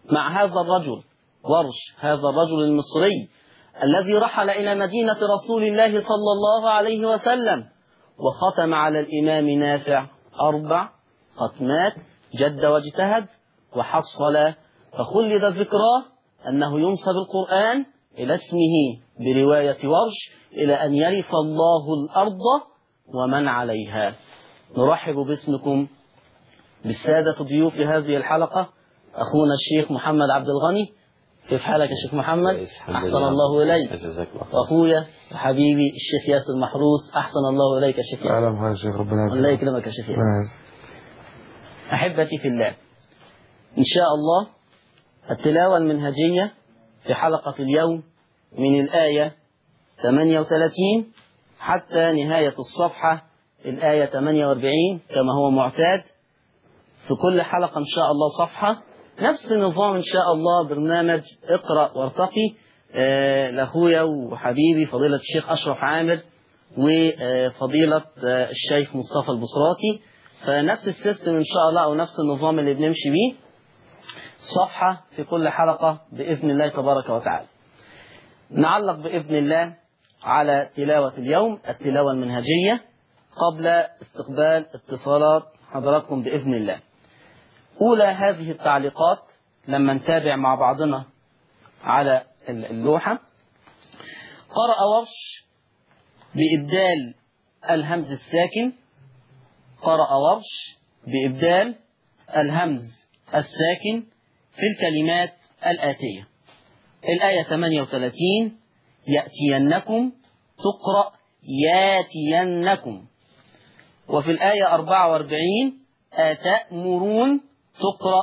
مع هذا الرجل ورش، هذا الرجل المصري الذي رحل إلى مدينة رسول الله صلى الله عليه وسلم وختم على الإمام نافع 4 ختمات، جد واجتهد وحصل، فخلد ذكراه أنه ينسب القرآن إلى اسمه برواية ورش إلى أن يرث الله الأرض ومن عليها. نرحب باسمكم بالسادة ضيوف هذه الحلقة، أخونا الشيخ محمد عبد الغني. كيف حالك يا شيخ محمد؟ أحسن الله إليك. وأخويا وحبيبي الشيخ ياسر محروس، أحسن الله إليك يا شيخ ياسر. الله يكرمك يا شيخ ياسر. أحبتي في الله، إن شاء الله التلاوة المنهجية في حلقة اليوم من الآية 38 حتى نهاية الصفحة الآية 48 كما هو معتاد في كل حلقة إن شاء الله صفحة، نفس النظام إن شاء الله برنامج اقرأ وارتقي لأخويا وحبيبي فضيلة الشيخ أشرف عامر وفضيلة الشيخ مصطفى البصراتي. فنفس السيستم إن شاء الله أو نفس النظام اللي بنمشي بيه، صفحة في كل حلقة بإذن الله تبارك وتعالى. نعلق بإذن الله على تلاوة اليوم التلاوة المنهجية قبل استقبال اتصالات حضراتكم بإذن الله. أولى هذه التعليقات لما نتابع مع بعضنا على اللوحة: قرأ ورش بإبدال الهمز الساكن، قرأ ورش بإبدال الهمز الساكن في الكلمات الآتية. الآية 38 يأتينكم تقرأ ياتينكم، وفي الآية 44 أتأمرون تقرأ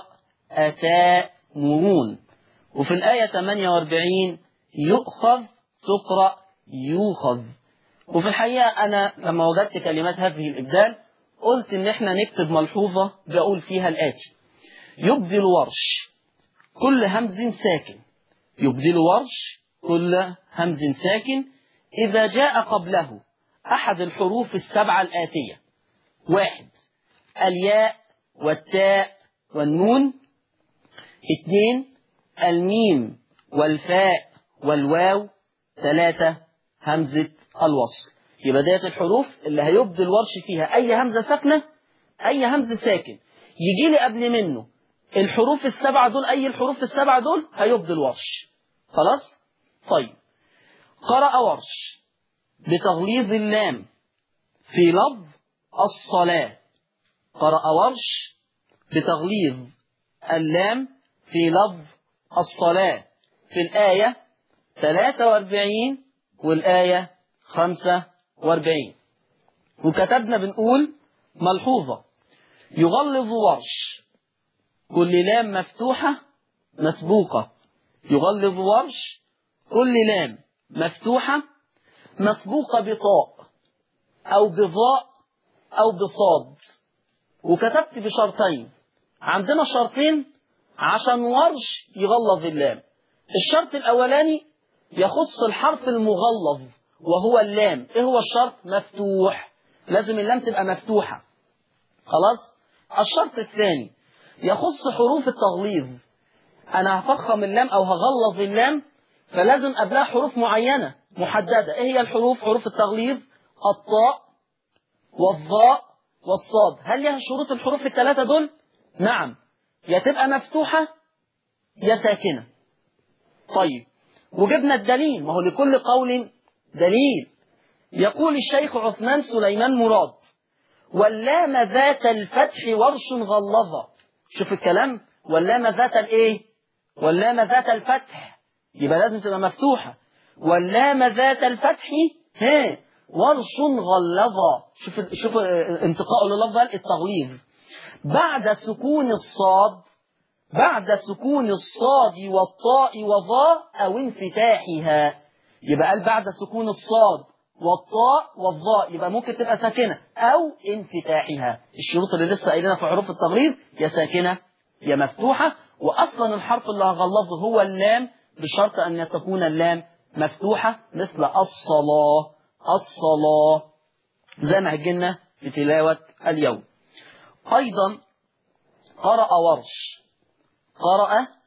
أتامرون، وفي الآية 48 يؤخذ تقرأ يوخذ. وفي الحقيقة أنا لما وجدت كلمات هذه الإبدال قلت إن إحنا نكتب ملحوظة بقول فيها الآتي: يبدل ورش كل همز ساكن، يبدل ورش كل همز ساكن إذا جاء قبله أحد الحروف السبعة الآتية: 1 الياء والتاء والنون، 2 الميم والفاء والواو، 3 همزة الوصل. يبقى ديت الحروف اللي هيبدل ورش فيها أي همزة ساكنة، أي همز ساكن يجي لي قبل منه الحروف السبعة دول، أي الحروف السبعة دول هيبدل ورش. خلاص؟ طيب، قرأ ورش بتغليظ اللام في لفظ الصلاة، قرأ ورش بتغليظ اللام في لفظ الصلاة في الآية 43 والآية 45. وكتبنا بنقول ملحوظة: يغلظ ورش كل لام مفتوحة مسبوقة، يغلظ ورش كل لام مفتوحة مسبوقة بطاء أو بضاء أو بصاد. وكتبت بشرطين، عندنا شرطين عشان ورش يغلظ اللام. الشرط الأولاني يخص الحرف المغلظ وهو اللام. إيه هو الشرط؟ مفتوح، لازم اللام تبقى مفتوحة. خلاص؟ الشرط الثاني يخص حروف التغليظ. أنا هفخم اللام أو هغلظ اللام، فلازم قبلها حروف معينة محددة. إيه هي الحروف؟ حروف التغليظ: الطاء والظاء والصاد. هل لها شروط الحروف ال3 دول؟ نعم، يا تبقى مفتوحة يا ساكنة. طيب، وجبنا الدليل، ما هو لكل قول دليل. يقول الشيخ عثمان سليمان مراد: واللام ذات الفتح ورش غلظة. شوف الكلام، واللام ذات الايه؟ واللام ذات الفتح، يبقى لازم تبقى مفتوحة. واللام ذات الفتح ورش غلظة. شوف انتقاء للفظ التغليظ بعد سكون الصاد، بعد سكون الصاد والطاء وظاء أو انفتاحها. يبقى قال بعد سكون الصاد والطاء والظاء، يبقى ممكن تبقى ساكنة أو انفتاحها. الشروط اللي لسه قايلينها في حروف التغليظ يا ساكنة يا مفتوحة. وأصلا الحرف اللي هغلظه هو اللام، بشرط أن تكون اللام مفتوحة، مثل الصلاة، الصلاة، زي ما هجينا في تلاوة اليوم. أيضا قرأ ورش، قرأ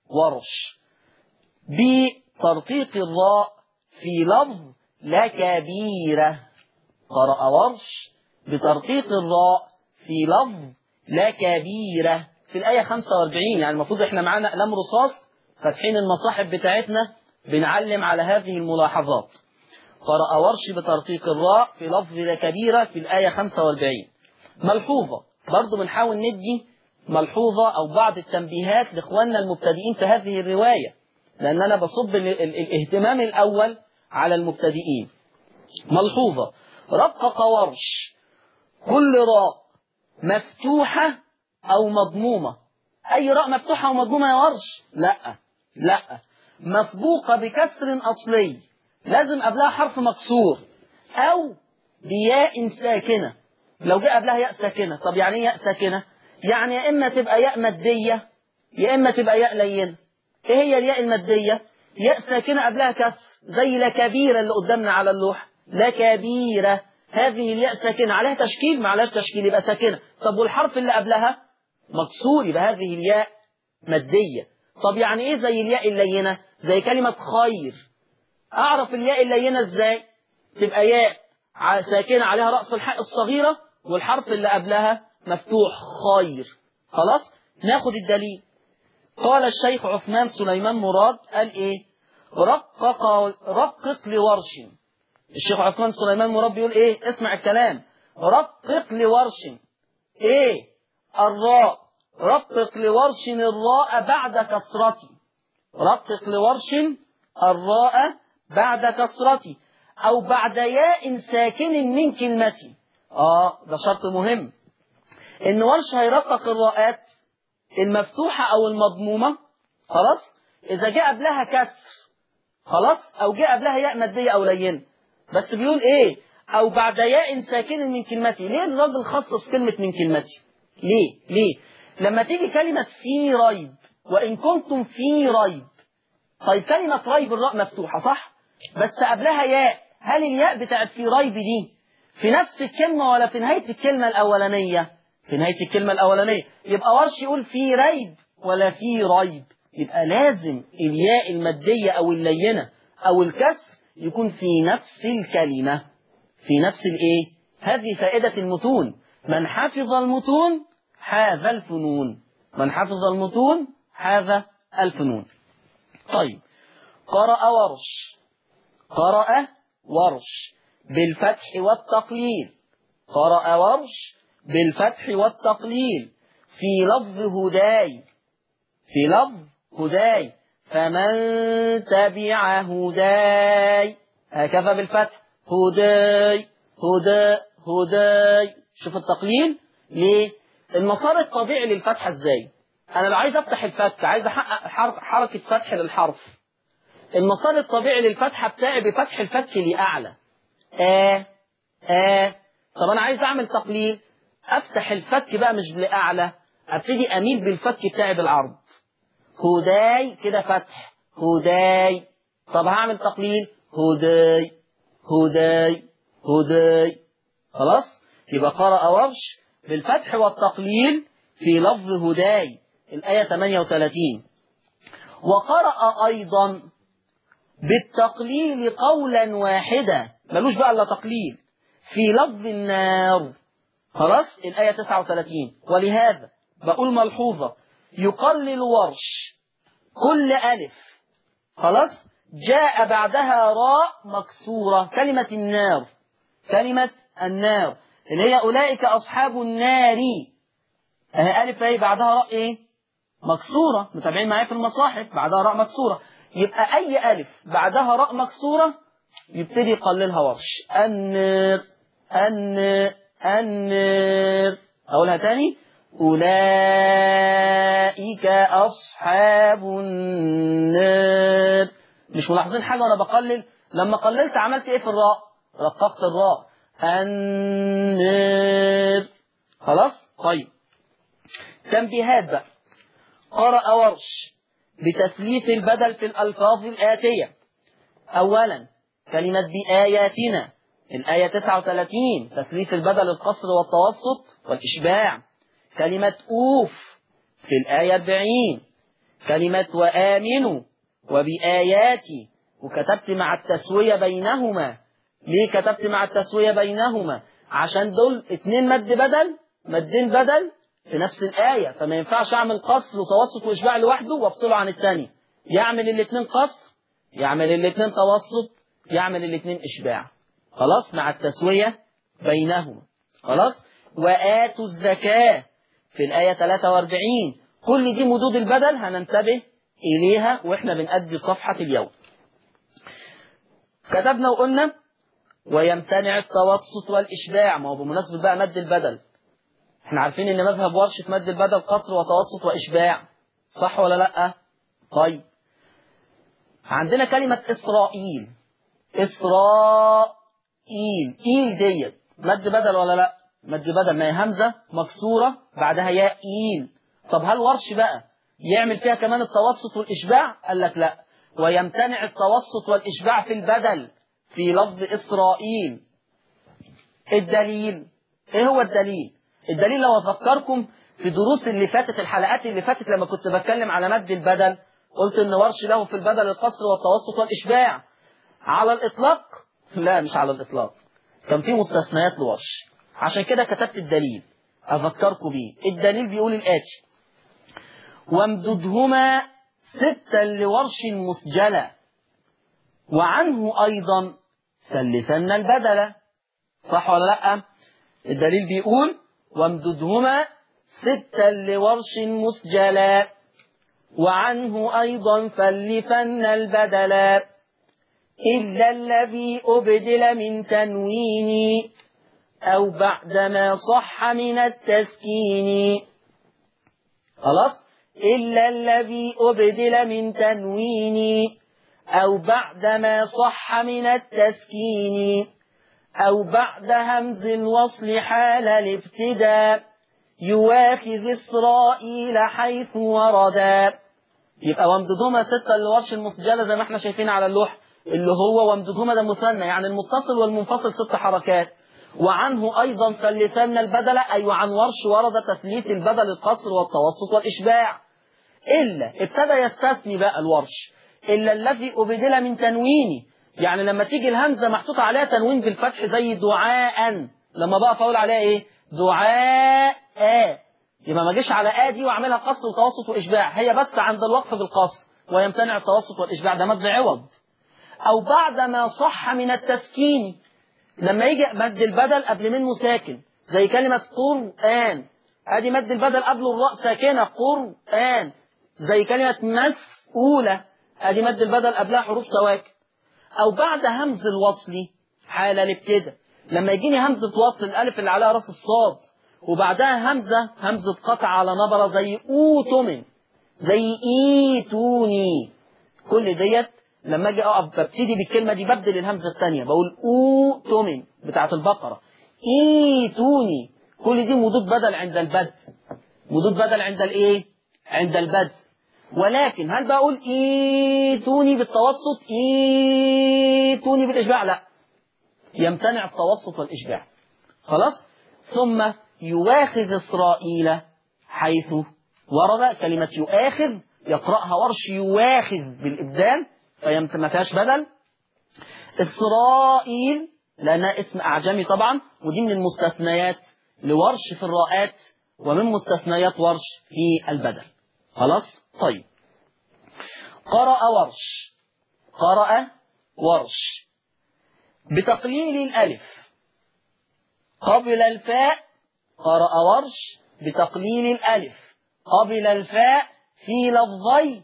ورش بترقيق الراء في لفظ لكبيرة. قرأ ورش بترقيق الراء في لفظ لكبيرة في الآية 45. يعني المفروض احنا معانا قلم رصاص فاتحين المصاحف بتاعتنا بنعلم على هذه الملاحظات. قرأ ورش بترقيق الراء في لفظ لكبيرة في الآية 45. ملحوظة برضو بنحاول ندي ملحوظة أو بعض التنبيهات لإخواننا المبتدئين في هذه الرواية، لأن أنا بصب الاهتمام الأول على المبتدئين. ملحوظة: رقق ورش كل راء مفتوحة أو مضمومة. أي راء مفتوحة أو مضمومة يا ورش؟ لا، مسبوقة بكسر أصلي لازم قبلها حرف مكسور أو بياء ساكنة. لو جاء قبلها ياء ساكنة، طب يعني ايه ياء ساكنة؟ يعني يا إما تبقى ياء مادية يا إما تبقى ياء لينة. إيه هي الياء المادية؟ ياء ساكنة قبلها كسر، زي لكبيرة اللي قدامنا على اللوحة. لكبيرة هذه الياء ساكنة، عليها تشكيل؟ ما عليهاش تشكيل، يبقى ساكنة. طب والحرف اللي قبلها مكسور، يبقى هذه الياء مادية. طب يعني إيه زي الياء اللينة؟ زي كلمة خير. أعرف الياء اللينة إزاي؟ تبقى ياء ساكنة عليها رأس الحاء الصغيرة والحرف اللي قبلها مفتوح، خير. خلاص، ناخد الدليل. قال الشيخ عثمان سليمان مراد قال إيه؟ رقق لورش. الشيخ عثمان سليمان مراد بيقول إيه؟ اسمع الكلام. رقق لورش إيه؟ الراء. رقق لورش الراء بعد كسرتي. رقق لورش الراء بعد كسرتي أو بعد ياء ساكن من كلمتي. ده شرط مهم، إن ورش هيرقق الراءات المفتوحة أو المضمومة. خلاص، إذا جاء قبلها كسر خلاص، أو جاء قبلها ياء مادية أو لينة. بس بيقول إيه؟ أو بعد ياء ساكن من كلمتي. ليه الراجل خصص كلمة من كلمتي؟ ليه؟ لما تيجي كلمة في ريب، وإن كنتم في ريب. طيب كلمة ريب الراء مفتوحة صح؟ بس قبلها ياء. هل الياء بتاعت في ريب دي في نفس الكلمة ولا في نهاية الكلمة الأولانية؟ في نهاية الكلمة الأولانية. يبقى ورش يقول في ريب ولا في ريب. يبقى لازم الياء المادية أو اللينة أو الكسر يكون في نفس الكلمة، في نفس الإيه؟ هذه فائدة المتون. من حفظ المتون حاذ الفنون. من حفظ المتون حاذ الفنون. طيب، قرأ ورش بالفتح والتقليل. قرأ ورش بالفتح والتقليل في لفظ هداي. في لفظ هداي فمن تبع هداي، هكذا بالفتح. هداي هداي. شوف التقليل ليه؟ المسار الطبيعي للفتحة ازاي؟ انا لو عايز افتح الفتح، عايز احقق حركة فتح للحرف، المسار الطبيعي للفتحة بتاعي بفتح الفك لأعلى. طب انا عايز اعمل تقليل، افتح الفك بقى مش لأعلى، ابتدي اميل بالفك بتاعي بالعرض. هداي كده فتح، هداي. طب هعمل تقليل، هداي. خلاص، يبقى قرأ ورش بالفتح والتقليل في لفظ هداي الآية 38. وقرأ أيضا بالتقليل قولا واحدا، ملوش بقى إلا تقليل، في لفظ النار. خلاص، الآية 39. ولهذا بقول ملحوظة: يقلل ورش كل ألف خلاص جاء بعدها راء مكسورة. كلمة النار اللي هي أولئك أصحاب النار، ألف ايه بعدها راء ايه مكسورة. متابعين معايا في المصاحف؟ بعدها راء مكسورة. يبقى أي ألف بعدها راء مكسورة يبتدي يقللها ورش. النار. أقولها تاني: أولئك أصحاب النار. مش ملاحظين حاجة وأنا بقلل؟ لما قللت عملت إيه في الراء؟ رققت الراء. النار. خلاص. طيب، تنبيهات بقى. قرأ ورش بتثليث البدل في الألفاظ الآتية. أولا، كلمة بآياتنا الآية 39 تثليث البدل القصر والتوسط والإشباع. كلمة أوف في الآية 40. كلمة وآمنوا وبآياتي، وكتبت مع التسوية بينهما. ليه كتبت مع التسوية بينهما؟ عشان دول 2 مد بدل، مدين بدل في نفس الآية، فما ينفعش أعمل قصر وتوسط وإشباع لوحده وأفصله عن الثاني. يعمل الاتنين قصر، يعمل الاتنين توسط، يعمل الاتنين إشباع. خلاص، مع التسوية بينهما. خلاص. وآتوا الزكاة في الآية 43. كل دي مدود البدل هننتبه إليها وإحنا بنأدي صفحة اليوم. كتبنا وقلنا ويمتنع التوسط والإشباع. ما هو بمناسبة بقى مد البدل، احنا عارفين ان مذهب ورش في مد البدل قصر وتوسط وإشباع، صح ولا لأ؟ طيب، عندنا كلمة إسرائيل. إسرائيل، إيل ديت مد بدل ولا لأ؟ مد بدل، ما هي همزة مكسورة بعدها ياء إيل. طب هل ورش بقى يعمل فيها كمان التوسط والإشباع؟ قال لك لأ، ويمتنع التوسط والإشباع في البدل في لفظ إسرائيل. الدليل إيه هو الدليل؟ الدليل لو أفكركم في دروس اللي فاتت، الحلقات اللي فاتت لما كنت بتكلم على مد البدل، قلت إن ورش له في البدل القصر والتوسط والإشباع. على الإطلاق؟ لا، مش على الإطلاق، كان في مستثنيات لورش، عشان كده كتبت الدليل أفكركم بيه. الدليل بيقول الآتي: وامددهما 6 لورش مسجلة، وعنه أيضا ثلثن البدل. صح ولا لأ؟ الدليل بيقول وامددهما 6 لورش مسجلة، وعنه أيضا ثلثن البدل، إلا الذي أبدل من تنوين أو بعدما صح من التسكين. خلاص، إلا الذي أبدل من تنوين أو بعدما صح من التسكين أو بعد همز الوصل حال الابتداء يواخذ إسرائيل حيث وردا. يبقى وامددهما 6 لورش المسجلة زي ما احنا شايفين على اللوح، اللي هو وامددهما ده مثنى، يعني المتصل والمنفصل 6 حركات. وعنه أيضا ثلثن البدل، أي وعن ورش ورد تثليث البدل القصر والتوسط والإشباع. إلا ابتدى يستثني بقى الورش، إلا الذي أبدل من تنويني، يعني لما تيجي الهمزة محطوط عليها تنوين بالفتح زي دعاء، لما بقى فاقول عليها إيه؟ دعاء، يبقى ما جيش على دي وأعملها قصر وتوسط وإشباع، هي بس عند الوقف بالقصر. ويمتنع التوسط والإشباع، ده مد عوض. أو بعد ما صح من التسكين، لما يجي مد البدل قبل منه ساكن زي كلمة قرآن، ادي مد البدل قبله الراء ساكنة قرآن. زي كلمة مسؤولة، ادي مد البدل قبلها حروف سواكن. او بعد همز الوصل حال الابتداء، لما يجيني همزة وصل الالف اللي عليها راس الصاد وبعدها همزة قطع على نبرة زي اوتمن، زي ايتوني. كل ديت لما اجي اقف ببتدي بالكلمه دي ببدل الهمزه الثانيه، بقول اوتمن بتاعه البقره، ايتوني. كل دي مدود بدل عند البدء، مدود بدل عند الايه؟ عند البدء. ولكن هل بقول ايتوني بالتوسط، ايتوني بالاشباع؟ لا، يمتنع التوسط والاشباع. خلاص. ثم يواخذ اسرائيل حيث ورد. كلمه يؤاخذ يقراها ورش يواخذ بالابدال، ما فيهاش بدل. إسرائيل لأنها اسم أعجمي طبعا، ودي من المستثنيات لورش في الراءات ومن مستثنيات ورش في البدل. خلاص. طيب، قرأ ورش، قرأ ورش بتقليل الألف قبل الفاء. قرأ ورش بتقليل الألف قبل الفاء في لفظي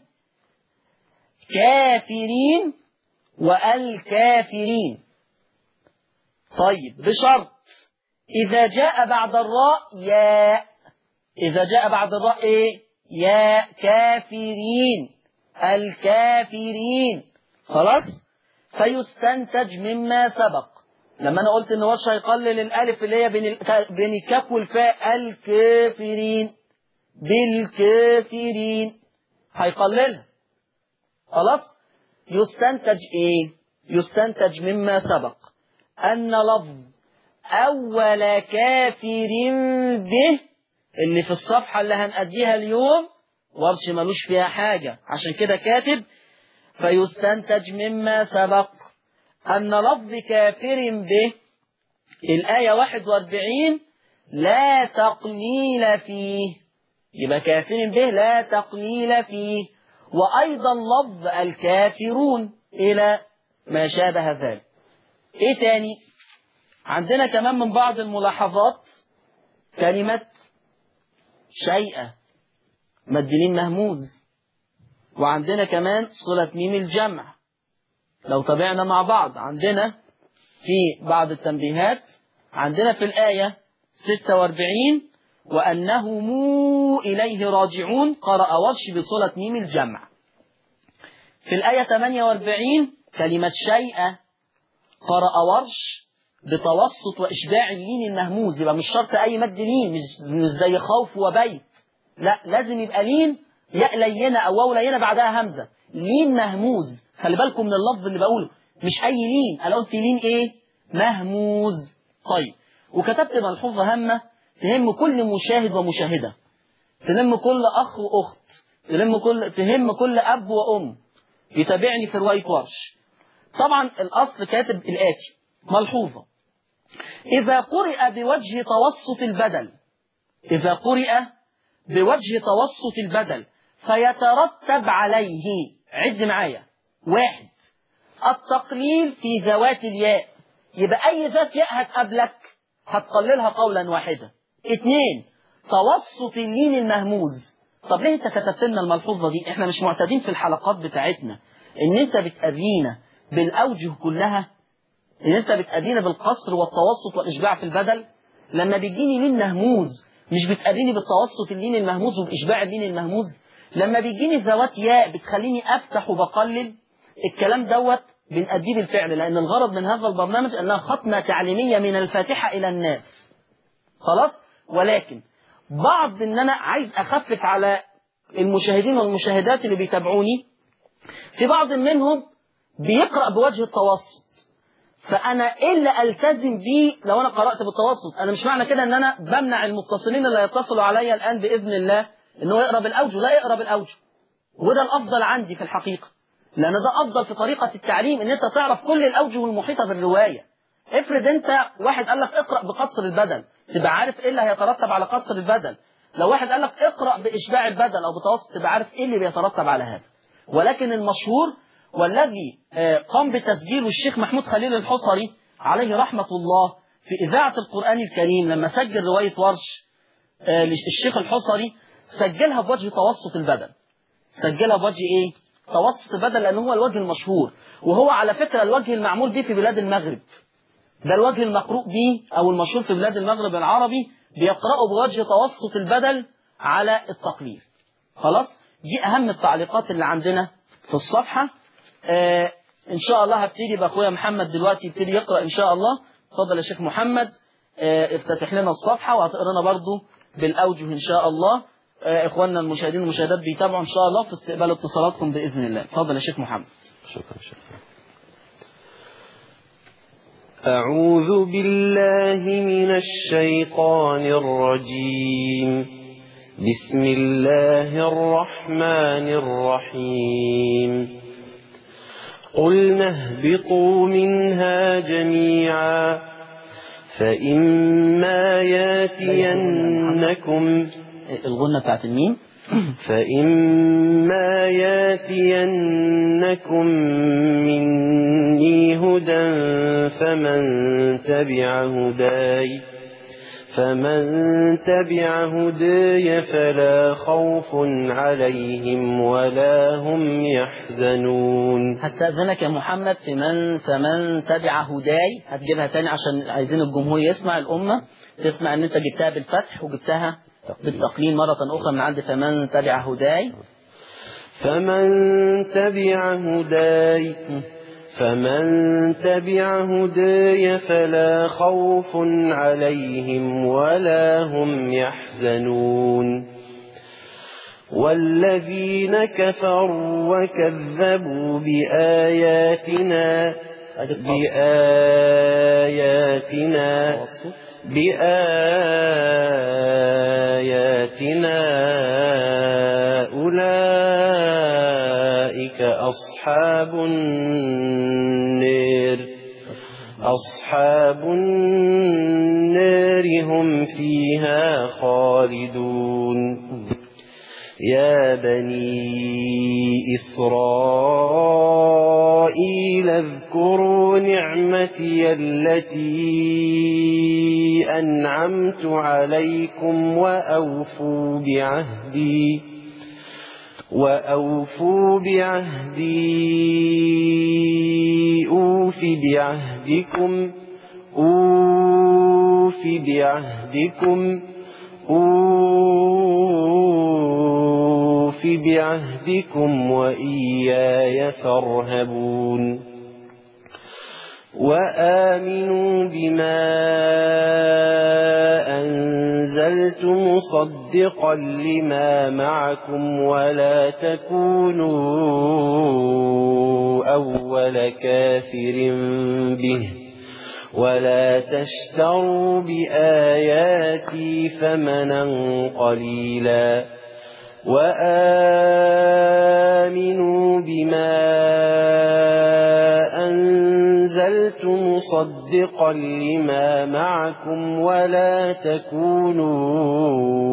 كافرين والكافرين. طيب، بشرط إذا جاء بعد الراء ياء. إذا جاء بعد الراء إيه؟ ياء. كافرين، الكافرين. خلاص. فيستنتج مما سبق، لما أنا قلت إن ورش هيقلل الألف اللي هي بين الكاف والفاء، الكافرين بالكافرين هيقللها. خلاص. يستنتج ايه؟ يستنتج مما سبق ان لفظ اول كافر به اللي في الصفحة اللي هنأديها اليوم ورش ملوش فيها حاجة، عشان كده كاتب فيستنتج مما سبق أن لفظ كافر به الآية 41 لا تقليل فيه، يبقى كافر به لا تقليل فيه، وأيضا لفظ الكافرون إلى ما شابه ذلك. إيه تاني؟ عندنا كمان من بعض الملاحظات كلمة شيئا مد مهموز، وعندنا كمان صلة ميم الجمع. لو تابعنا مع بعض عندنا في بعض التنبيهات، عندنا في الآية 46 وأنهم إليه راجعون قرأ ورش بصلة ميم الجمع. في الآية 48 كلمة شيئا قرأ ورش بتوسط وإشباع اللين المهموز، يبقى مش شرط أي مد لين، مش زي خوف وبيت، لا لازم يبقى لين ياء لينة أو واو لينة بعدها همزة، لين مهموز. خلي بالكم من اللفظ اللي بقوله، مش أي لين، أنا قلت لين إيه؟ مهموز. طيب، وكتبت ملحوظة هامة تهم كل مشاهد ومشاهدة، تهم كل أخ وأخت، تهم كل أب وأم يتابعني في رواية ورش. طبعا الأصل كاتب الآتي ملحوظة: إذا قرئ بوجه توسط البدل، إذا قرئ بوجه توسط البدل فيترتب عليه، عد معايا: 1 التقليل في ذوات الياء، يبقى أي ذات ياء هتقابلك هتقللها قولا واحدا. 2 توسط اللين المهموز. طب ليه انت كتبت لنا الملحوظة دي؟ احنا مش معتادين في الحلقات بتاعتنا ان انت بتأذينا بالأوجه كلها، ان انت بتأذينا بالقصر والتوسط والإشباع في البدل. لما بيجيني لين مهموز مش بتأذيني بالتوسط اللين المهموز وبإشباع اللين المهموز. لما بيجيني ذوات ياء بتخليني أفتح وبقلل. الكلام دوت بنأديه بالفعل، لأن الغرض من هذا البرنامج أنها ختمة تعليمية من الفاتحة إلى الناس. خلاص؟ ولكن بعض ان انا عايز اخفف على المشاهدين والمشاهدات اللي بيتابعوني، في بعض منهم بيقرأ بوجه التوسط، فانا ايه اللي التزم بيه لو انا قرأت بالتوسط؟ انا مش معنى كده ان انا بمنع المتصلين اللي يتصلوا عليا الان باذن الله ان هو يقرأ بالاوجه، لا، يقرأ بالاوجه، وده الافضل عندي في الحقيقة، لان ده افضل في طريقة التعليم، ان انت تعرف كل الاوجه المحيطة بالرواية. افرض انت واحد قال لك اقرأ بقصر البدل، تبقى عارف ايه اللي هيترتب على قصر البدل. لو واحد قال لك اقرأ بإشباع البدل أو بتوسط، تبقى عارف ايه اللي بيترتب على هذا. ولكن المشهور والذي قام بتسجيله الشيخ محمود خليل الحصري عليه رحمة الله في إذاعة القرآن الكريم، لما سجل رواية ورش للشيخ الحصري سجلها بوجه توسط البدل. سجلها بوجه ايه؟ توسط البدل، لأنه هو الوجه المشهور، وهو على فكرة الوجه المعمول به في بلاد المغرب. ده الوجه المقروء به أو المشهور في بلاد المغرب العربي، بيقرأوا بوجه توسط البدل على التقليل. خلاص؟ دي أهم التعليقات اللي عندنا في الصفحة. إن شاء الله هبتدي بأخويا محمد دلوقتي يبتدي يقرأ إن شاء الله. اتفضل يا شيخ محمد، افتتح لنا الصفحة وهتقرأنا برضو بالأوجه إن شاء الله. إخواننا المشاهدين والمشاهدات بيتابعوا إن شاء الله في استقبال اتصالاتكم بإذن الله. اتفضل يا شيخ محمد. شكرا. أعوذ بالله من الشيطان الرجيم. بسم الله الرحمن الرحيم. قلنا اهبطوا منها جميعا فإما ياتينكم، الغنة بتاعت الميم، فإما ياتينكم مني هدى فمن تبع هداي فلا خوف عليهم ولا هم يحزنون. هستأذنك يا محمد في فمن تبع هداي، هتجيبها تاني عشان عايزين الجمهور يسمع، الأمة تسمع ان انت جبتها بالفتح وجبتها بالتقليل مرة أخرى من عند فمن تبع هداي. فمن تبع هداي فلا خوف عليهم ولا هم يحزنون. والذين كفروا وكذبوا بآياتنا أولئك أصحاب النار هم فيها خالدون. يا بني إسرائيل اذكروا نعمتي التي أنعمت عليكم وأوفوا بعهدي أوف بعهدكم وإياي فارهبون. وآمنوا بما أنزلت مصدقا لما معكم ولا تكونوا أول كافر به ولا تشتروا بآياتي ثمنا قليلا. وآمنوا بما أنزلت مصدقا لما معكم ولا تكونوا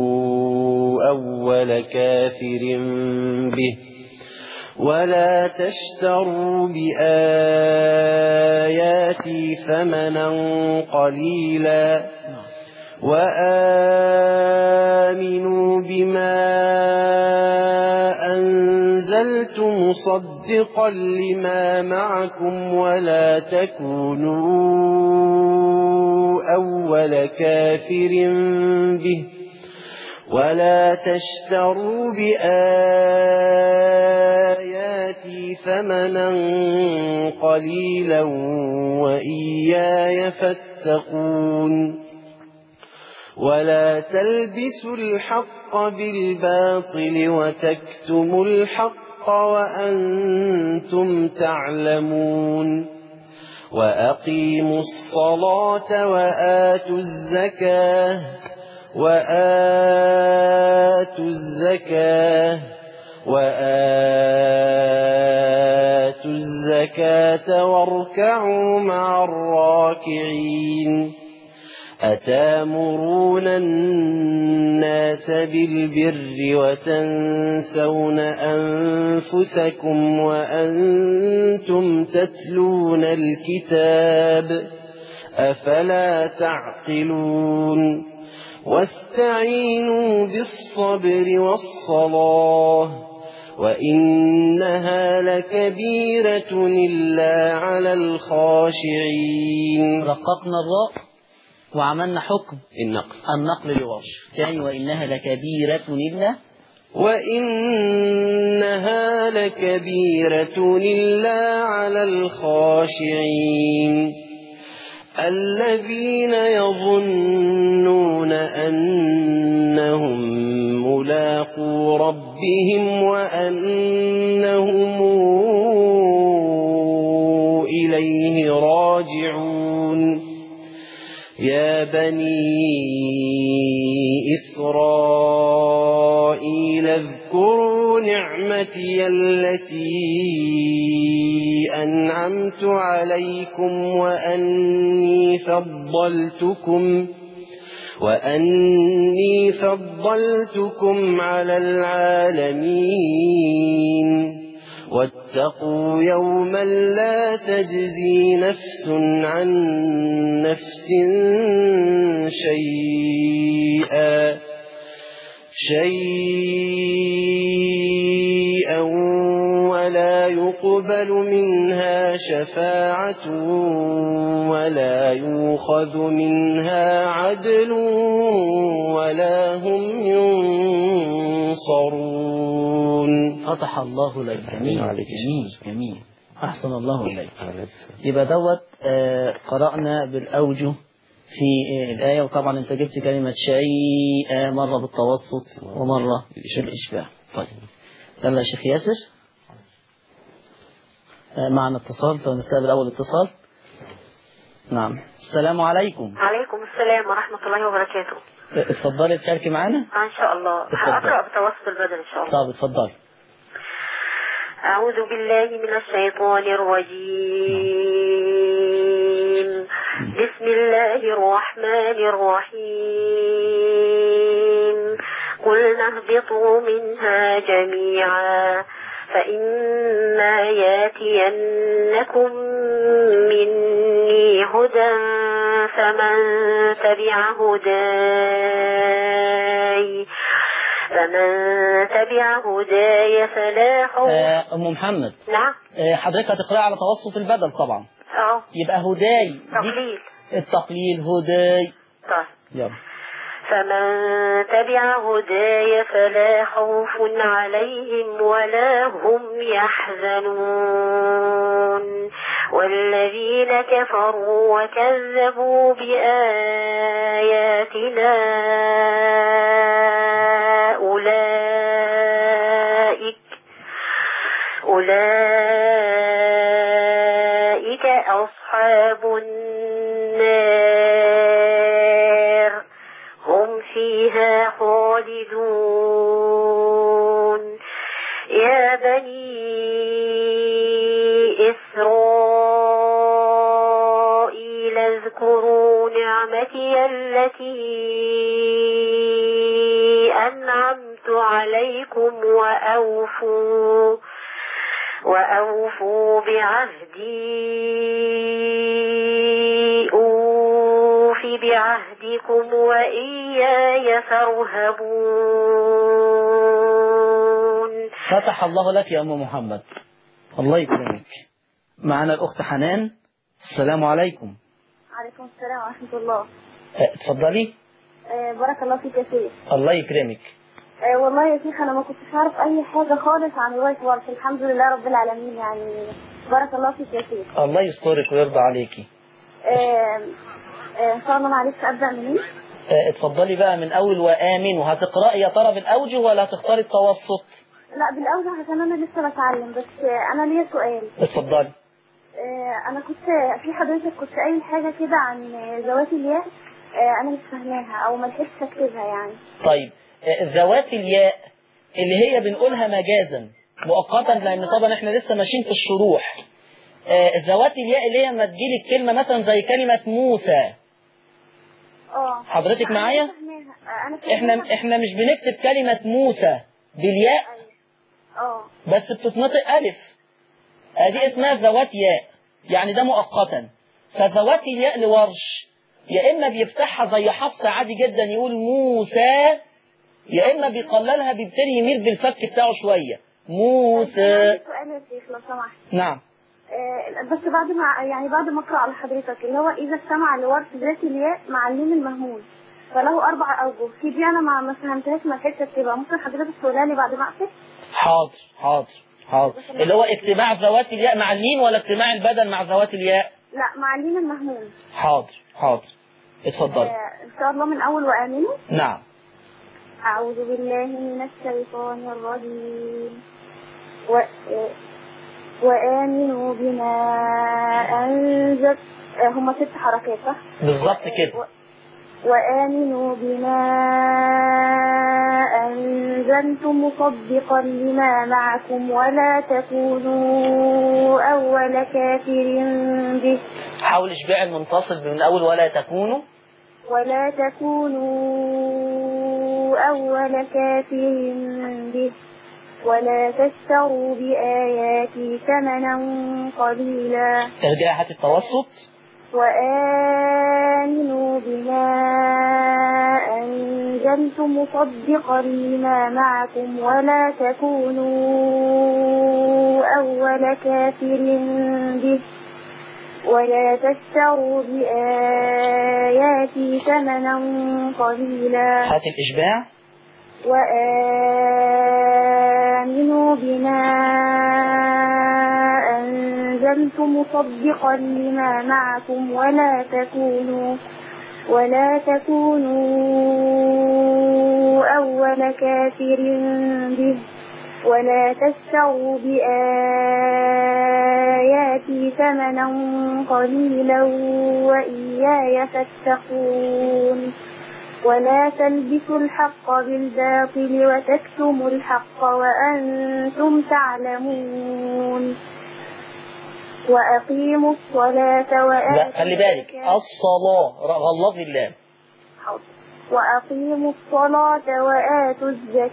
أول كافر به ولا تشتروا بآياتي ثمنا قليلا. وآمنوا بما أنزلت مصدقا لما معكم ولا تكونوا أول كافر به ولا تشتروا بآياتي ثمنا قليلا وإياي فاتقون. ولا تلبسوا الحق بالباطل وتكتموا الحق وأنتم تعلمون. وأقيموا الصلاة وآتوا الزكاة واركعوا مع الراكعين. أتامرون الناس بالبر وتنسون أنفسكم وأنتم تتلون الكتاب أفلا تعقلون. واستعينوا بالصبر والصلاة وإنها لكبيرة إلا على الخاشعين. رققنا الراء وعملنا حكم النقل لورش تاني. وإنها لكبيرة إلا على الخاشعين الذين يظنون أنهم ملاقو ربهم وأنهم إليه راجعون. يا بني إسرائيل اذكروا نعمتي التي أنعمت عليكم وأني فضلتكم على العالمين. واتقوا يوما لا تجزي نفس عن نفس شيئا ولا يقبل منها شفاعة ولا يؤخذ منها عدل ولا هم ينصرون. فتح الله لك. جميل. أحسن الله إليك. يبقى دوت قرأنا بالأوجه في الآية. وطبعا أنت جبت كلمة شيء مرة بالتوسط ومرة بالإشباع. طيب يلا يا شيخ ياسر معنا اتصال، فنستقبل أول اتصال. نعم. السلام عليكم. عليكم السلام ورحمة الله وبركاته. اتفضلي تشاركي معانا. إن شاء الله هقرأ بتوسط البدن إن شاء الله. طب اتفضلي. أعوذ بالله من الشيطان الرجيم. بسم الله الرحمن الرحيم. قلنا اهبطوا منها جميعا فإما ياتينكم مني هدى فمن تبع هداي فلا خوف. أم محمد. نعم. حضرتك هتقرأ على توسط البدل طبعا. يبقى هداي تقليل. التقليل هداي. طيب. يلا. فمن تبع هداي فلا خوف عليهم ولا هم يحزنون والذين كفروا وكذبوا بآياتنا أولئك أصحاب النار هم فيها خالدون. يا بني إسرائيل اذكروا نعمتي التي أنعمت عليكم وأوفوا بعهدي أوف بعهدكم وإياي فارهبون. فتح الله لك يا أم محمد. الله يكرمك. معنا الأخت حنان. السلام عليكم. عليكم السلام ورحمة الله. اتفضلي. بارك الله فيك يا شيخ. الله يكرمك. والله يا شيخ أنا ما كنتش أعرف أي حاجة خالص عن رواية ورش. الحمد لله رب العالمين يعني. بارك الله فيك يا شيخ. الله يسترك ويرضى عليكي. إن شاء الله. معلش أبدأ منين؟ اتفضلي بقى من أول وآمنوا. هتقرأي يا ترى بالأوجه ولا هتختاري التوسط؟ لا بالأوجه عشان أنا لسه بتعلم. بس أنا ليا سؤال. اتفضلي. أنا كنت في حضرتك كنت قايل حاجة كده عن ذوات الياء. أنا مش فاهماها أو ما لحقتش أكتبها يعني. طيب ذوات الياء اللي هي بنقولها مجازا مؤقتا لأن طبعا احنا لسه ماشيين في الشروح. ذوات الياء اللي هي لما تجيلك كلمة مثلا زي كلمة موسى. حضرتك معايا؟ احنا مش بنكتب كلمة موسى بالياء. بس بتتنطق ألف. دي اسمها ذوات ياء يعني ده مؤقتا. فذوات الياء لورش يا إما بيفتحها زي حفص عادي جدا يقول موسى، يا إما بيقللها بيبتدي يميل بالفك بتاعه شوية موسى. سؤال يا شيخ لو سمحت. نعم. بس بعد ما اقرا على حضرتك اللي هو اذا استمع لورش ذات الياء مع اللين المهمول فله 4 أوجه. في دي انا ما فهمتهاش ما لحقتش اكتبها. ممكن حضرتك تقولها لي بعد ما اقفل؟ حاضر. اللي هو اجتماع ذوات الياء مع اللين ولا اجتماع البدن مع ذوات الياء؟ لا مع اللين المهمول. حاضر. اتفضل. ان شاء الله من اول وآمنوا. نعم. أعوذ بالله من الشيطان الرجيم. وآمنوا بما أنزل. هم 6 حركات صح؟ بالظبط كده. وآمنوا بما أنزلت مصدقا لما معكم ولا تكونوا أول كافر به. حاول اشباع المنتصب من أول ولا تكونوا أول كافر به ولا تشتروا بآياتي ثمنا قليلا. ارجع هات التوسط. وآمنوا بما أنزلت مصدقا لما معكم ولا تكونوا أول كافر به ولا تشتروا بآياتي ثمنا قليلا. هات الإشباع. وآمنوا بما أنزلت مصدقا لما معكم ولا تكونوا أول كافر به ولا تشتروا بآياتي ثمنا قليلا وإياي فاتقون ولا تلبسوا الحق بالباطل وتكتموا الحق وأنتم تعلمون وأقيموا الصلاة وآتوا لا خلي بالك الصلاة غلظ الله. وأقيموا الصلاة وآتوا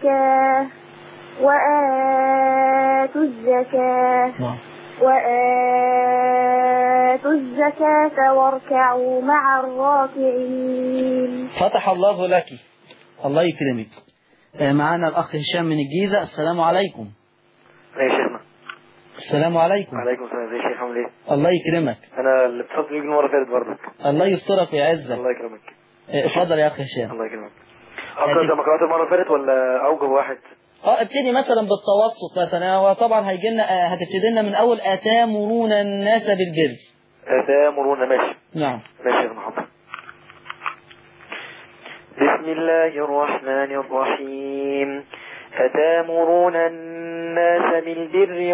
الزكاة واركعوا مع الراكعين. فتح الله لك. الله يكرمك. معانا الأخ هشام من الجيزة. السلام عليكم. يا شيخنا. السلام عليكم. وعليكم السلام. ازيك يا شيخ؟ عامل ايه؟ الله يكرمك. انا اللي اتصلت بيك المره اللي فاتت برضك. الله يسترك ويعزك. الله يكرمك. اتفضل يا اخ هشام. الله يكرمك. اقرا زي ما قرات المره اللي فاتت ولا اوجه واحد؟ ابتدي مثلا بالتوسط مثلا، وطبعا هيجي لنا هتبتدي لنا من اول اتامرون الناس بالبر. اتامرون ماشي. نعم ماشي يا محمد. بسم الله الرحمن الرحيم. أتامرون الناس بالبر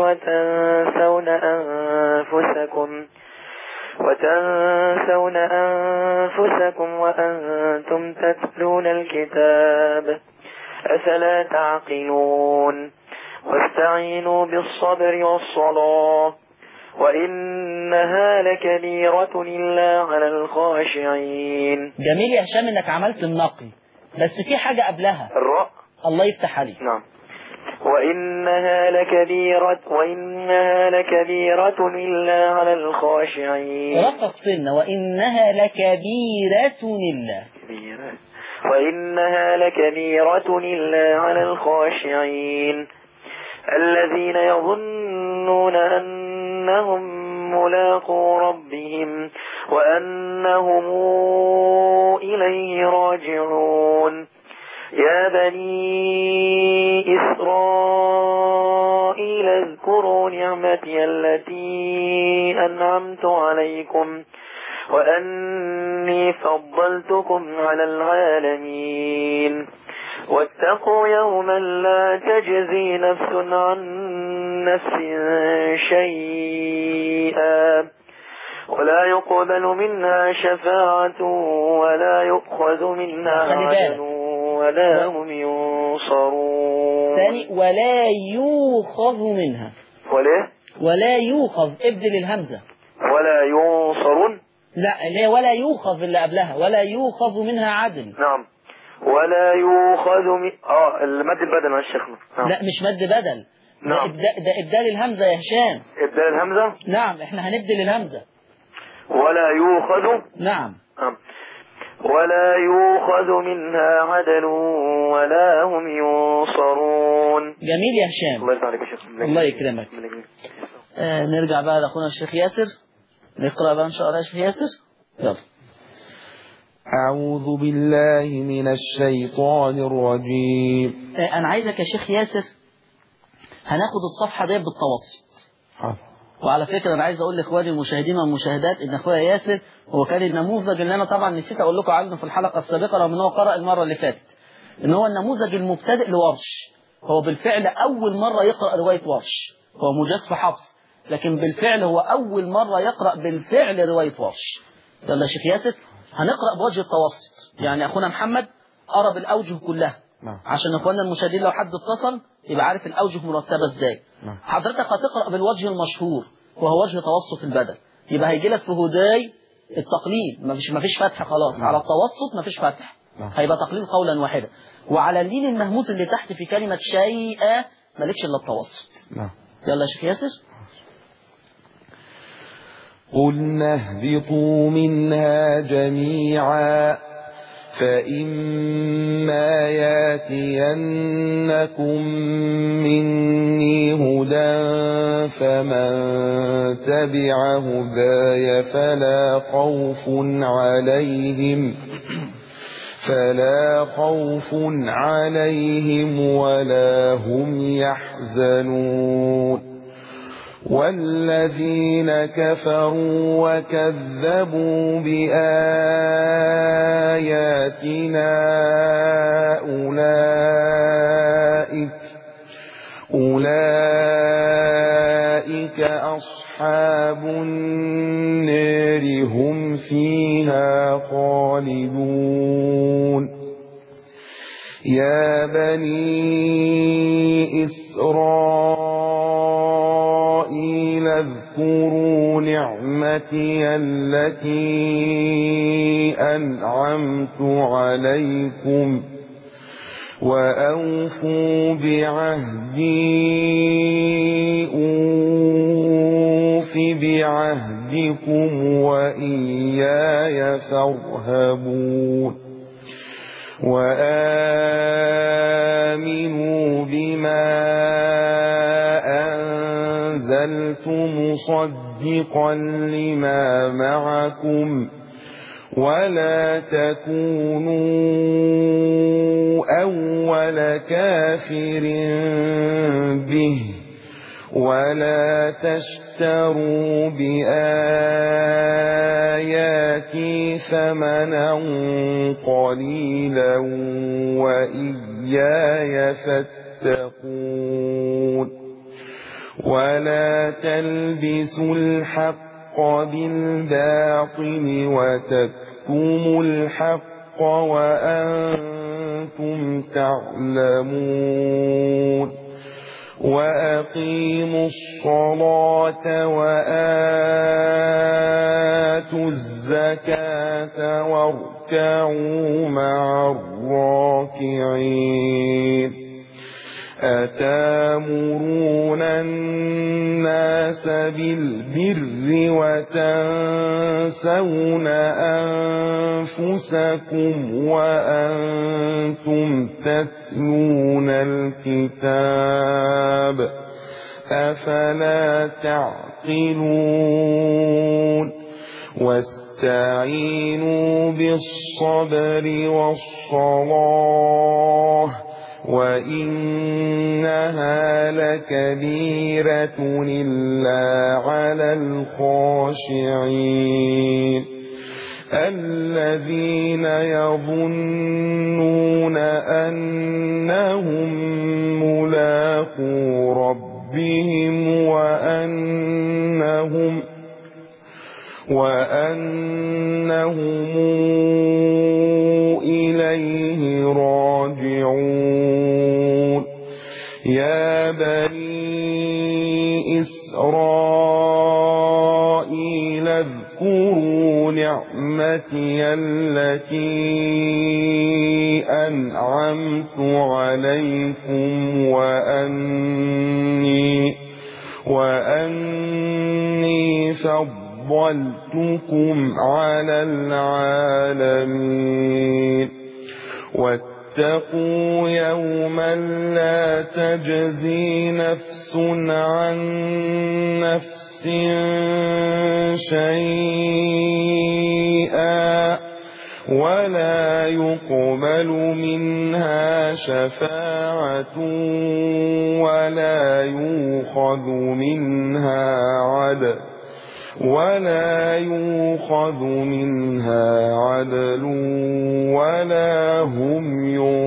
وتنسون أنفسكم وأنتم تتلون الكتاب أفلا تعقلون واستعينوا بالصبر والصلاة وإنها لكبيرة إلا على الخاشعين. جميل يا هشام انك عملت النقل، بس في حاجة قبلها الراء. الله يفتح عليك. نعم. وإنها لكبيرة إلا على الخاشعين. رقص سنة وإنها لكبيرة إلا على الخاشعين الذين يظنون أنهم ملاقو ربهم وأنهم إليه راجعون. يا بني إسرائيل اذكروا نعمتي التي أنعمت عليكم وأني فضلتكم على العالمين. واتقوا يوما لا تجزي نفس عن نفس شيئا ولا يقبل منها شفاعة ولا يؤخذ منها عدل ولا هم ينصرون. ثاني ولا يؤخذ منها. ولا يؤخذ ابدل الهمزة. ولا ينصرون. لا اللي هي ولا يؤخذ اللي قبلها ولا يؤخذ منها عدل. نعم. ولا يؤخذ من المد البدل يا شيخنا. نعم. لا مش مد بدل. نعم. ده ابدال الهمزة يا هشام. ابدال الهمزة. نعم احنا هنبدل الهمزة. ولا يؤخذ. نعم. ولا يؤخذ منها عدل ولا هم ينصرون. جميل يا هشام. الله يسعدك يا شيخ. الله يكرمك. نرجع بقى لاخونا الشيخ ياسر، نقرأ بقى ان شاء الله يا شيخ ياسر. يلا. أعوذ بالله من الشيطان الرجيم. أنا عايزك يا شيخ ياسر هناخد الصفحة دي بالتوسط. وعلى فكرة أنا عايز أقول لإخواني المشاهدين والمشاهدات إن أخويا ياسر هو كان النموذج اللي أنا طبعا نسيت أقول لكم عنه في الحلقة السابقة رغم إن هو قرأ المرة اللي فاتت، إن هو النموذج المبتدئ لورش. هو بالفعل أول مرة يقرأ رواية ورش، هو مجاز في حفظ لكن بالفعل هو أول مرة يقرأ بالفعل رواية ورش. يلا يا شيخ ياسر هنقرأ بوجه التوسط، يعني أخونا محمد قرأ بالأوجه كلها عشان أخواننا المشاهدين لو حد اتصل يبقى عارف الأوجه مرتبة إزاي. حضرتك هتقرأ بالوجه المشهور وهو وجه توسط البدل، يبقى هيجي لك في هداي التقليد مفيش فتح خلاص. على التوسط مفيش فتح، هيبقى تقليد قولا واحدا. وعلى اللين المهموس اللي تحت في كلمة شيئا مالكش إلا التوسط. يلا يا شيخ ياسر. قلنا اهبطوا منها جميعا فإما ياتينكم مني هدى فمن تبع هداي فلا خوف عليهم ولا هم يحزنون. والذين كفروا وكذبوا بآياتنا أولئك أصحاب النار هم فيها خالدون يا بني إسرائيل اذكروا نعمتي التي أنعمت عليكم وأوفوا بعهدي أوف بعهدكم وإياي فارهبون وآمنوا بما أنزلت مصدقا لما معكم ولا تكونوا أول كافر به ولا تشتروا بآياتي ثمنا قليلا وإياي فاتقون ولا تلبسوا الحق بالباطل وتكتموا الحق وأنتم تعلمون وأقيموا الصلاة وآتوا الزكاة واركعوا مع الراكعين أتامرون الناس بالبر وتنسون أنفسكم وأنتم تتلون الكتاب أفلا تعقلون واستعينوا بالصبر والصلاة وإنها لكبيرة إلا على الخاشعين الذين يظنون أنهم ملاقو ربهم وأنهم إليه راجعون يا بني إسرائيل اذكروا نعمتي التي أنعمت عليكم وأني فضلتكم على العالمين واتقوا يوما لا تجزي نفس عن نفس شيئا ولا يقبل منها شفاعة ولا يؤخذ منها عدل ولا هم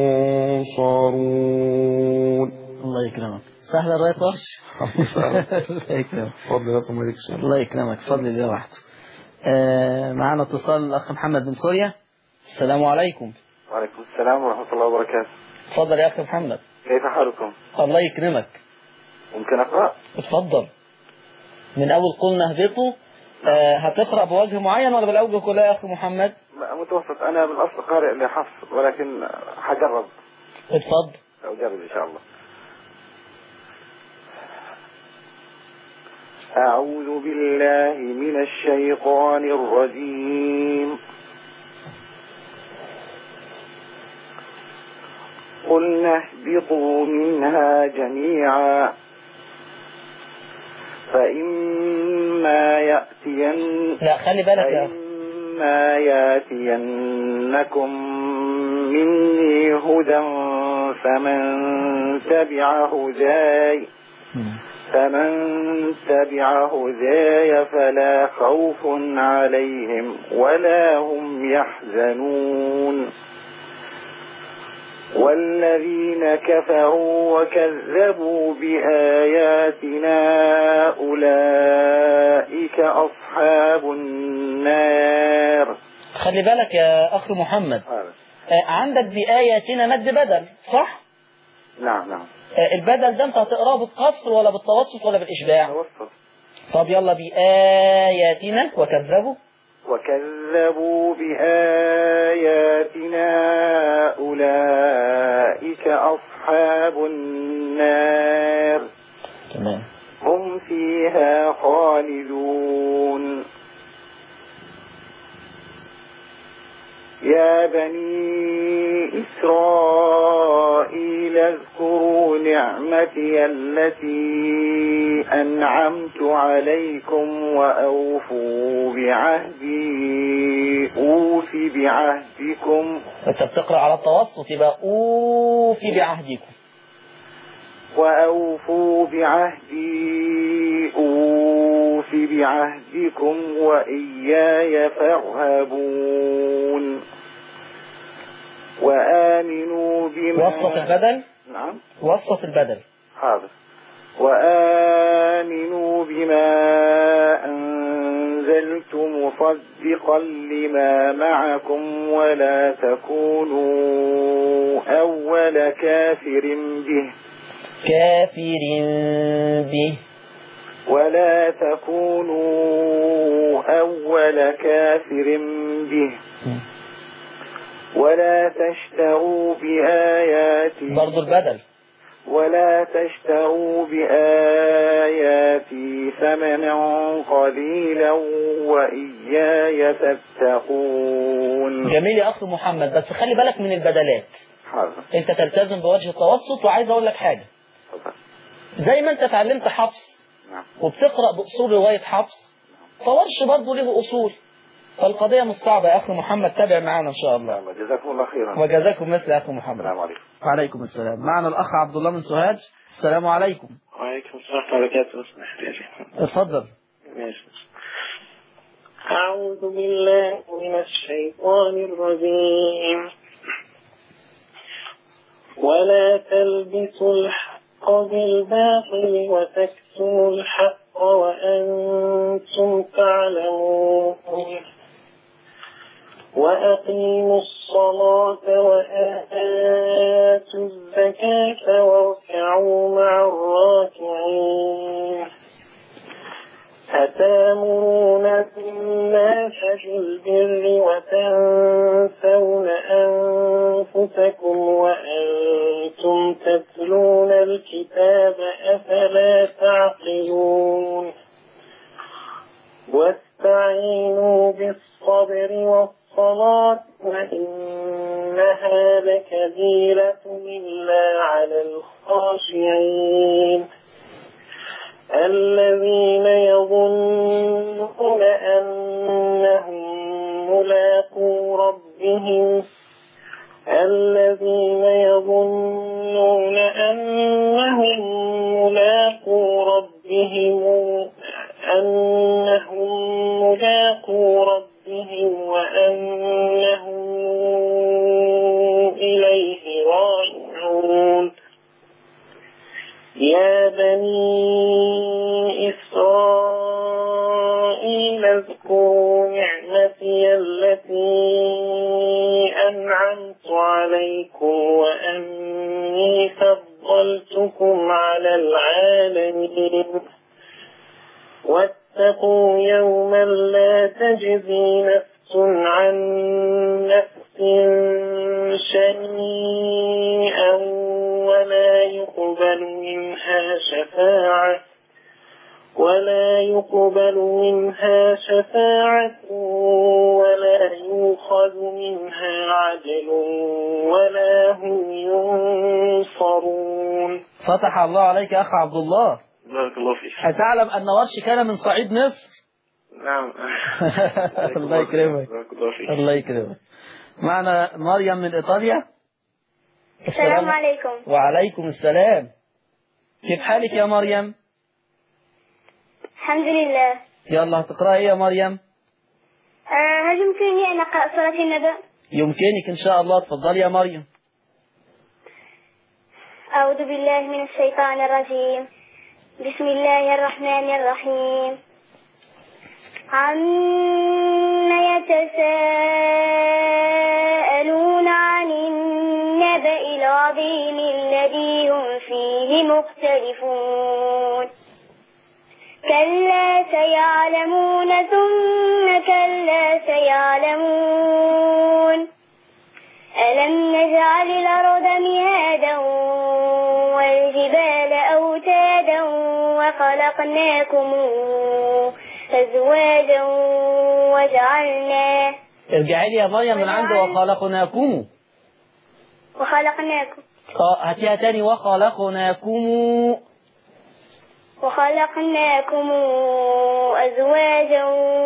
ينصرون. الله يكرمك. سهل الراية وحش. الله يكرمك. فضل يا صمالك. الله يكرمك. فضل الله وحده. معنا اتصال الأخ محمد من سوريا. السلام عليكم. وعليكم السلام ورحمة الله وبركاته. اتفضل يا أخي محمد. كيف حالكم؟ الله يكرمك. ممكن أقرأ؟ اتفضل. من أول قلنا اهبطوا. هتقرأ بوجه معين ولا بالأوجه كلها يا أخي محمد؟ متوسط. أنا بالأصل قارئ لحفظ ولكن حجرب. اتفضل. أجرب إن شاء الله. أعوذ بالله من الشيطان الرجيم. قلنا اهبطوا منها جميعا فإما يأتينكم مني هدى فمن تبع هداي فلا خوف عليهم ولا هم يحزنون والذين كفروا وكذبوا بآياتنا أولئك أصحاب النار. خلي بالك يا أخي محمد، عندك بآياتنا مد بدل صح؟ نعم. البدل ده انت هتقراه بالقصر ولا بالتوسط ولا بالإشباع؟ توسط. طب يلا بآياتنا وكذبوا بآياتنا أولئك أصحاب النار. تمام. هم فيها خالدون. يا بني إسرائيل اذكروا نعمتي التي أنعمت عليكم وأوفوا بعهدي أوف بعهدكم. انت بتقرأ على التوسط يبقى أوفي بعهدكم. وأوفوا بعهدي أوف بعهدكم وإياي فارهبون. وآمنوا بما وسط البدل. نعم وسط البدل. حاضر. وآمنوا بما أنزلت مصدقا لما معكم ولا تكونوا أول كافر به. ولا تكونوا أول كافر به. ولا تشتروا بآياتي برضو البدل. ولا تشتروا بآياتي ثمنا قليلا وإياي تتقون. جميل يا أخي محمد، بس خلي بالك من البدلات. حاضر. انت تلتزم بوجه التوسط، وعايز اقول لك حاجة. زي ما انت اتعلمت حفص وبتقرأ بأصول رواية حفص، فورش برضه له أصول، فالقضية مش صعبة يا أخي محمد. تابع معنا إن شاء الله. جزاكم الله خيرا. وجزاكم مثل يا أخي محمد. السلام عليكم. وعليكم السلام. معنا الأخ عبد الله من سوهاج. السلام عليكم. وعليكم السلام ورحمة الله وبركاته. اتفضل. ماشي. أعوذ بالله من الشيطان الرجيم. ولا تلبسوا الحق بالباطل وتكتموا الحق وأنتم تعلمون. وأقيموا الصلاة وآتوا الزكاة واركعوا مع الراكعين. أتامرون الناس بالبر وتنسون أنفسكم وأنتم تتلون الكتاب أفلا تعقلون. واستعينوا بالصبر والصلاة وإنها لكبيرة إلا على الخاشعين الذين يظنون أنهم ملاقو ربهم وأنهم إليه راجعون. يا بني إسرائيل اذكروا نعمتي التي أنعمت عليكم وأني فضلتكم على العالمين. واتقوا يوما لا تجزي نفس عن نفس شيئا ولا يقبل منها شفاعة ولا يؤخذ منها عدل ولا هم ينصرون. فتح الله عليك يا أخ عبد الله. بارك الله فيك. هتعلم أن ورش كان من صعيد مصر. نعم. الله يكرمك. بارك الله فيك. الله يكرمك. معنا مريم من إيطاليا. السلام عليكم. وعليكم السلام. كيف حالك يا مريم؟ الحمد لله. يلا هتقرأ إيه يا مريم؟ هل يمكنني أن أقرأ سورة النبأ؟ يمكنك إن شاء الله. تفضلي يا مريم. أعوذ بالله من الشيطان الرجيم. بسم الله الرحمن الرحيم. عما يتساءلون عن النبأ العظيم الذي هم فيه مختلفون كلا سيعلمون ثم كلا سيعلمون ألم نجعل الأرض مهادا والجبال أوتادا وخلقناكم أزواجا وجعلنا. ارجعي لي يا مريم من عند وخلقناكم. هاتيها تاني. وخلقناكم أزواجا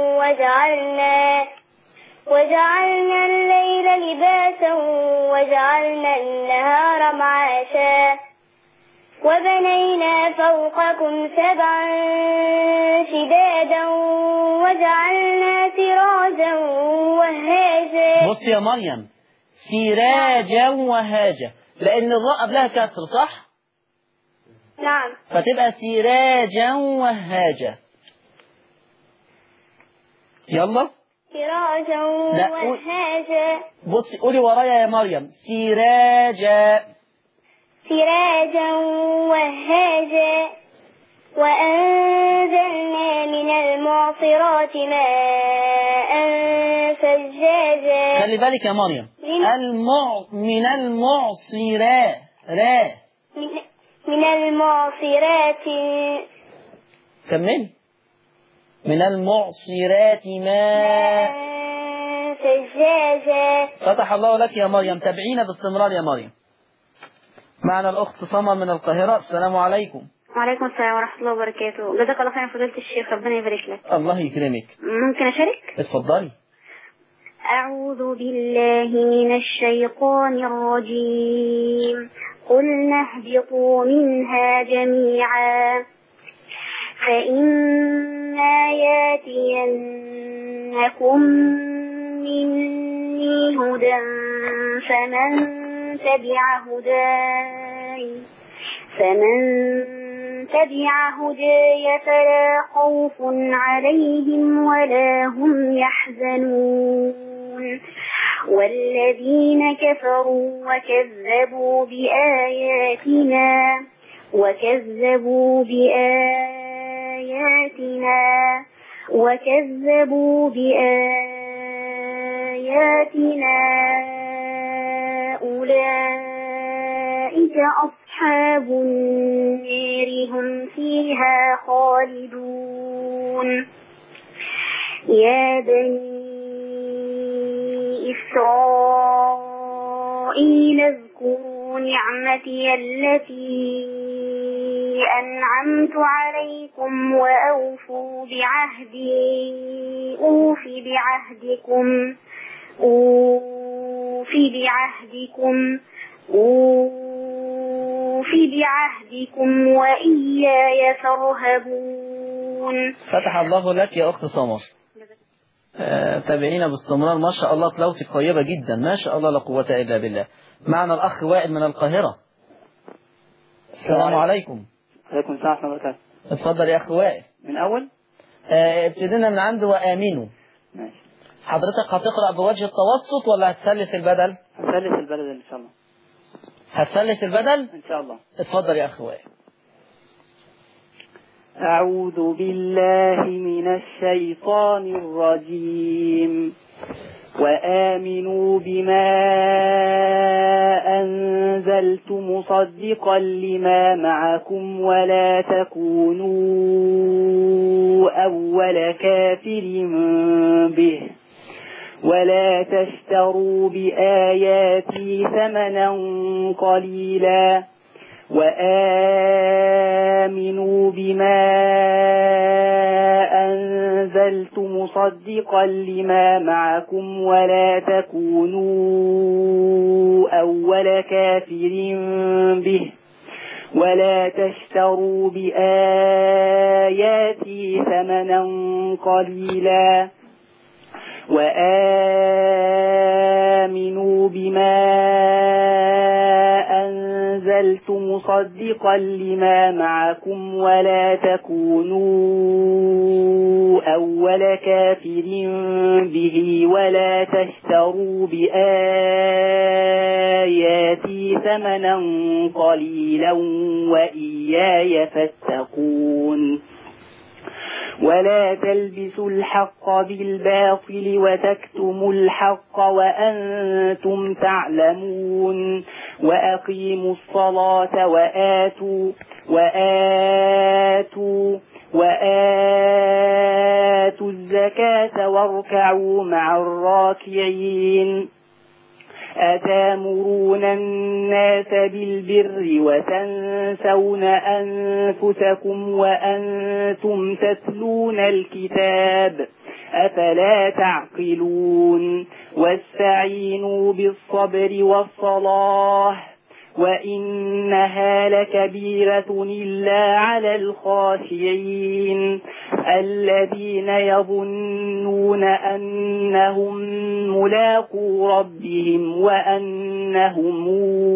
وجعلنا الليل لباسا وجعلنا النهار معاشا وبنينا فوقكم سبعا شدادا وجعلنا سراجا وهاجا. بص يا مريم، سراجا وهاجا، لأن الراء قبلها كسر صح؟ نعم. فتبقى سراجا وهاجا. يلا سراجا وهاجا. بصي قولي ورايا يا مريم، سراجا وهاجا. وأنزلنا من المعصرات ماء ثجاجا. خلي بالك يا مريم، من المعصرات من المعصرات. كمل. من المعصرات ماء ثجاجا. فتح الله لك يا مريم. تابعينا باستمرار يا مريم. معنا الأخت سمر من القاهرة. السلام عليكم. وعليكم السلام ورحمة الله وبركاته. جزاك الله خيرا فضيلة الشيخ، ربنا يبارك لك. الله يكرمك. ممكن أشارك؟ اتفضلي. أعوذ بالله من الشيطان الرجيم. قلنا اهبطوا منها جميعا فإما ياتينكم مني هدى فمن تبع هداي فلا خوف عليهم ولا هم يحزنون والذين كفروا وكذبوا بآياتنا أولئك أصحاب النار هم فيها خالدون. يا بني إسرائيل اذكروا نعمتي التي أنعمت عليكم وأوفوا بعهدكم وإياي فارهبون. فتح الله لك يا أخت سمر. تابعينا باستمرار. ما شاء الله تلاوتك طيبة جدا، ما شاء الله لا قوة إلا بالله. معنا الأخ وائل من القاهرة. السلام عليكم. عليكم السلام ورحمة الله وبركاته. اتفضل يا أخ وائل. من أول؟ ابتدينا من عنده وآمنوا. ماشي. حضرتك هتقرأ بوجه التوسط ولا هتثلث البدل؟ هثلث البدل إن شاء الله. هتثلث البدل؟ إن شاء الله. اتفضل يا أخ وائل. أعوذ بالله من الشيطان الرجيم. وآمنوا بما أنزلت مصدقا لما معكم ولا تكونوا أول كافر به ولا تشتروا بآياتي ثمنا قليلا وآمنوا بما أنزلت مصدقا لما معكم ولا تكونوا أول كافر به ولا تشتروا بآياتي ثمنا قليلا وآمنوا بما أنزلت أنزلت مصدقا لما معكم ولا تكونوا أول كافر به ولا تشتروا بآياتي ثمنا قليلا وإياي فاتقون ولا تلبسوا الحق بالباطل وتكتموا الحق وأنتم تعلمون وأقيموا الصلاة وآتوا الزكاة واركعوا مع الراكعين أتامرون الناس بالبر وتنسون أنفسكم وأنتم تتلون الكتاب أفلا تعقلون واستعينوا بالصبر والصلاة وإنها لكبيرة إلا على الخاشعين الذين يظنون أنهم ملاقو ربهم وأنهم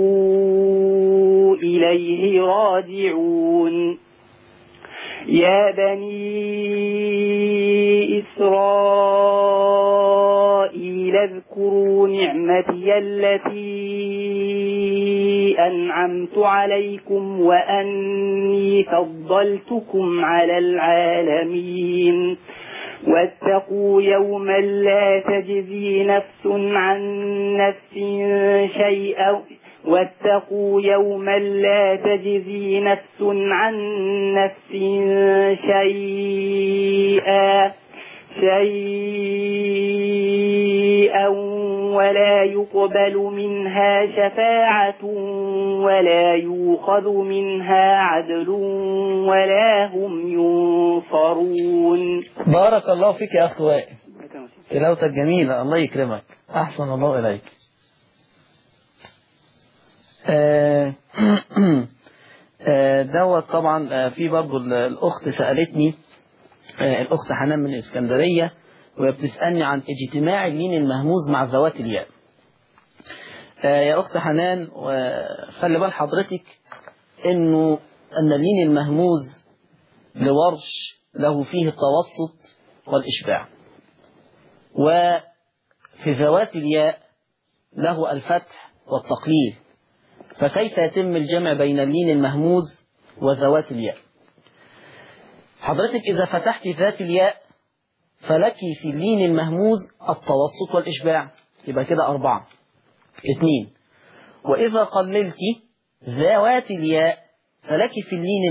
إليه راجعون يا بني إسرائيل اذكروا نعمتي التي أنعمت عليكم وأني فضلتكم على العالمين واتقوا يوما لا تجزي نفس عن نفس شيئا واتقوا يوما لا تجزي نفس عن نفس شيئا ولا يقبل منها شفاعة ولا يؤخذ منها عدل ولا هم ينصرون. بارك الله فيك يا أخ وائل، تلاوتك جميلة، الله يكرمك، أحسن الله إليك. دوت طبعا في برضو الأخت سألتني، الأخت حنان من الإسكندرية، وهي بتسألني عن اجتماع اللين المهموز مع ذوات الياء. يا أخت حنان، خلي بال حضرتك أن اللين المهموز لورش له فيه التوسط والإشباع، وفي ذوات الياء له الفتح والتقليل، فكيف يتم الجمع بين اللين المهموز وذوات الياء؟ حضرتك إذا فتحت ذات الياء فلك في اللين المهموز التوسط والإشباع، يبقى كده 4. 2. وإذا قللت ذوات الياء فلك في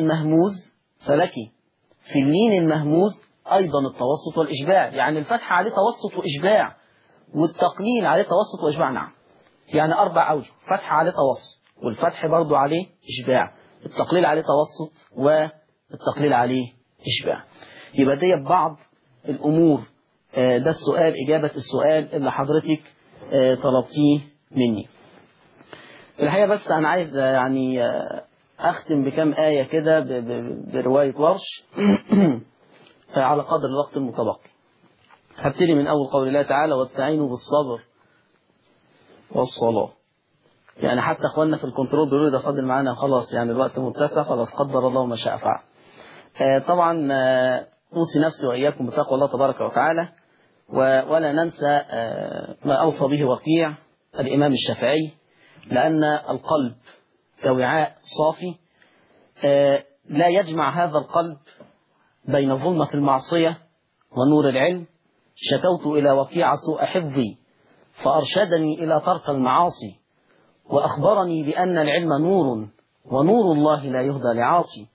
اللين المهموز أيضا التوسط والإشباع، يعني الفتح عليه توسط وإشباع والتقليل عليه توسط وإشباع. نعم، يعني 4 أوجه، فتح عليه توسط والفتح برضو عليه إشباع، التقليل عليه توسط والتقليل عليه إشباع. يبقى دي بعض الأمور. ده السؤال، إجابة السؤال اللي حضرتك طلبتيه مني. في الحقيقة بس أنا عايز يعني أختم بكم آية كده برواية ورش على قدر الوقت المتبقي. هبتدي من أول قول الله تعالى: واستعينوا بالصبر والصلاة. يعني حتى أخواننا في الكنترول بيقولوا ده فاضل معانا خلاص، يعني الوقت متسع، خلاص قدر الله ما شاء فعل. طبعا أوصي نفسي وإياكم بتقوى الله تبارك وتعالى، ولا ننسى ما أوصى به وقيع الإمام الشافعي، لأن القلب كوعاء صافي لا يجمع هذا القلب بين ظلمة المعصية ونور العلم. شكوت إلى وقيع سوء حفظي فأرشدني إلى ترك المعاصي، وأخبرني بأن العلم نور ونور الله لا يهدى لعاصي.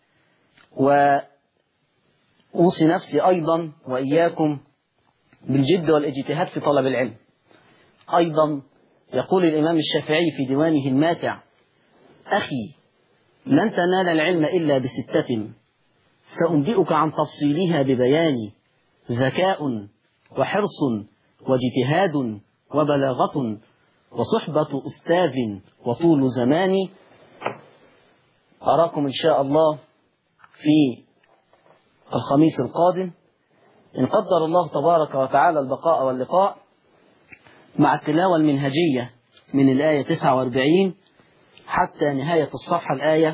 وأوصي نفسي أيضا وإياكم بالجد والاجتهاد في طلب العلم. أيضا يقول الإمام الشافعي في ديوانه الماتع: أخي لن تنال العلم إلا ب6 سأنبئك عن تفصيلها ببياني: ذكاء وحرص واجتهاد وبلاغة وصحبة أستاذ وطول زمان. أراكم إن شاء الله في الخميس القادم إن قدر الله تبارك وتعالى البقاء واللقاء، مع التلاوة المنهجية من الآية 49 حتى نهاية الصفحة الآية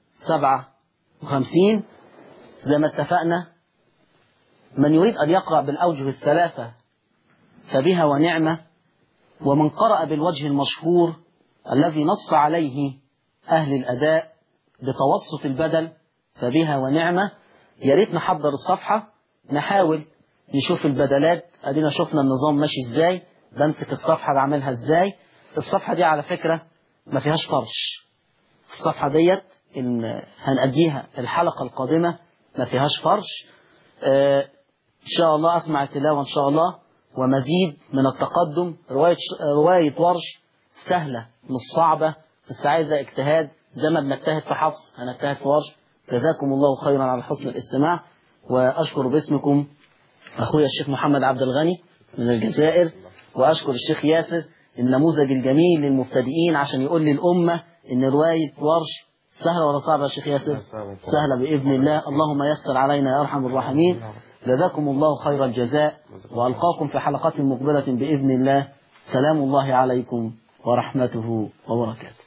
57. زي ما اتفقنا، من يريد أن يقرأ بالأوجه الثلاثة فبها ونعمة، ومن قرأ بالوجه المشهور الذي نص عليه أهل الأداء بتوسط البدل فبها ونعمة. يا ريت نحضر الصفحة، نحاول نشوف البدلات. أدينا شفنا النظام ماشي إزاي، بمسك الصفحة بعملها إزاي. الصفحة دي على فكرة ما فيهاش فرش. الصفحة ديت إن هنأديها الحلقة القادمة ما فيهاش فرش. إن شاء الله أسمع التلاوة إن شاء الله ومزيد من التقدم. رواية ورش سهلة مش صعبة، بس عايزة اجتهاد. زي ما بنجتهد في حفص هنجتهد في ورش. جزاكم الله خيرا على حسن الاستماع، وأشكر باسمكم أخويا الشيخ محمد عبد الغني من الجزائر، وأشكر الشيخ ياسر النموذج الجميل للمبتدئين عشان يقول للأمة إن رواية ورش سهلة ولا صعبة يا شيخ ياسر؟ سهلة بإذن الله. اللهم يسر علينا يا أرحم الراحمين. جزاكم الله خير الجزاء، وألقاكم في حلقات مقبلة بإذن الله. سلام الله عليكم ورحمته وبركاته.